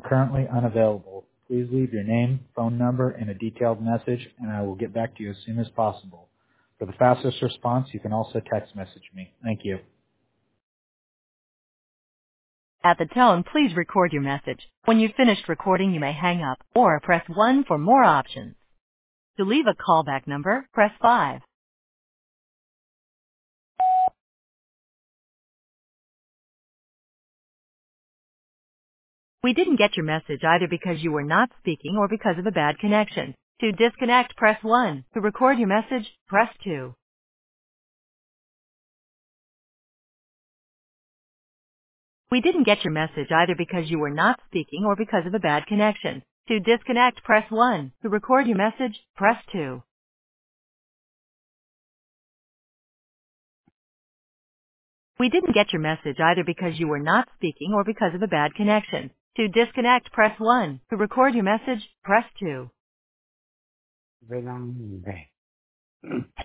currently unavailable. Please leave your name, phone number, and a detailed message, and I will get back to you as soon as possible. For the fastest response, you can also text message me. Thank you. At the tone, please record your message. When you've finished recording, you may hang up or press 1 for more options. To leave a callback number, press 5. We didn't get your message either because you were not speaking or because of a bad connection. To disconnect, press 1. To record your message, press 2. We didn't get your message either because you were not speaking or because of a bad connection. To disconnect, press 1. To record your message, press 2. We didn't get your message either because you were not speaking or because of a bad connection. To disconnect, press 1. To record your message, press 2. Về làm về